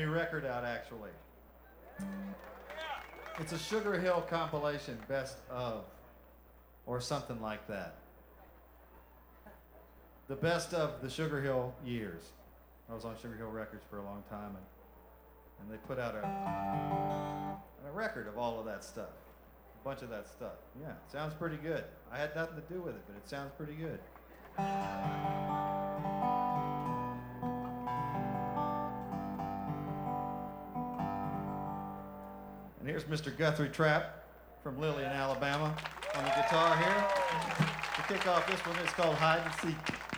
new record out, actually. It's a Sugar Hill compilation, best of, or something like that. The best of the Sugar Hill years. I was on Sugar Hill Records for a long time, and they put out a record of all of that stuff. A bunch of that stuff. Yeah, it sounds pretty good. I had nothing to do with it, but it sounds pretty good. And here's Mr. Guthrie Trapp from Lillian, Alabama on the guitar here. To kick off this one, it's called Hide and Seek.